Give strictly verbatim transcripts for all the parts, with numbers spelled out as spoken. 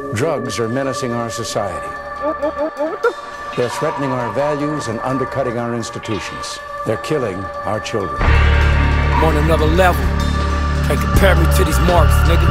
Drugs are menacing our society. They're threatening our values and undercutting our institutions. They're killing our children. I'm on another level. Can't compare me to these marks, nigga.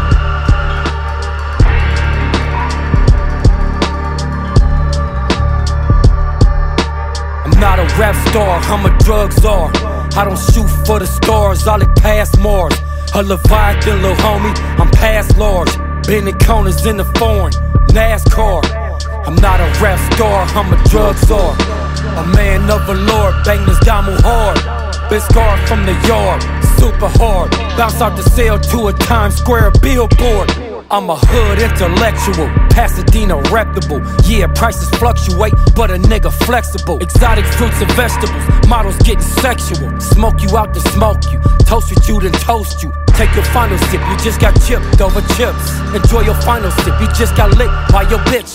I'm not a rap star, I'm a drug czar. I don't shoot for the stars, I look past Mars. A Leviathan, lil' homie, I'm past large. Bending corners in the foreign, NASCAR. I'm not a rap star, I'm a drug czar. A man of the Lord, bang this damo hard. Been scarred from the yard, super hard. Bounce out the cell to a Times Square billboard. I'm a hood intellectual, Pasadena reputable. Yeah, prices fluctuate, but a nigga flexible. Exotic fruits and vegetables, models getting sexual. Smoke you out to smoke you, toast with you then toast you. Take your final sip, you just got chipped over chips. Enjoy your final sip, you just got licked by your bitch.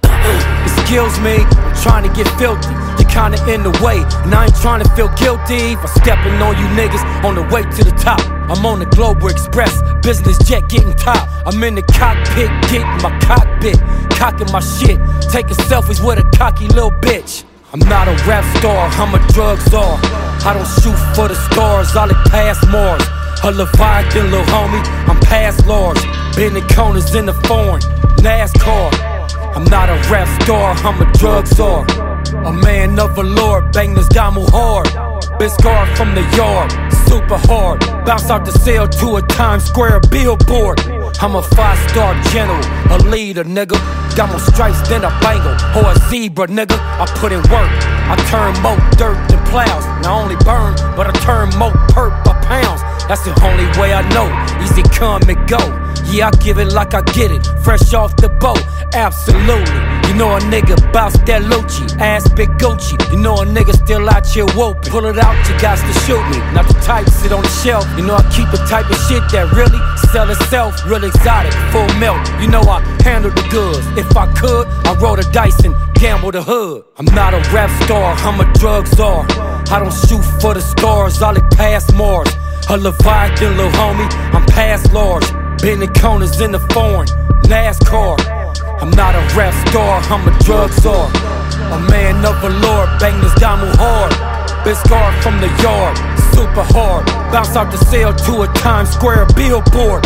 Excuse me, I'm trying to get filthy. You're kinda in the way, and I ain't trying to feel guilty for stepping on you niggas on the way to the top. I'm on the Global Express, business jet getting top. I'm in the cockpit, getting my cockpit, cocking my shit, taking selfies with a cocky little bitch. I'm not a rap star, I'm a drug czar. I don't shoot for the stars, I look past Mars. A Leviathan, lil' homie, I'm past large. Bending corners in the foreign, NASCAR. I'm not a rap star, I'm a drug czar. A man of the Lord, bang this damo hard. Been scarred from the yard, super hard. Bounce out the cell to a Times Square billboard. I'm a five-star general, a leader, nigga. Got more stripes than a bangle or a zebra, nigga. I put in work, I turn more dirt than plows. Not only burn, but I turn more perp by pounds. That's the only way I know, easy come and go. Yeah, I give it like I get it, fresh off the boat, absolutely. You know a nigga bounce that Lucci, ass big Gucci. You know a nigga still out here whooping. Pull it out, you got to shoot me. Not the type sit on the shelf. You know I keep the type of shit that really sell itself. Real exotic, full milk. You know I handle the goods. If I could, I roll the dice and gamble the hood. I'm not a rap star, I'm a drug czar. I don't shoot for the stars, I look past Mars. A Leviathan, lil' homie, I'm past large. Bending corners in the foreign, NASCAR. I'm not a rap star, I'm a drug czar. A man of the Lord, bang this damo hard. Been scarred from the yard, super hard. Bounce out the cell to a Times Square billboard.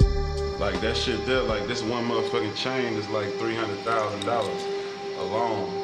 Like that shit there, like this one motherfucking chain is like three hundred thousand dollars alone.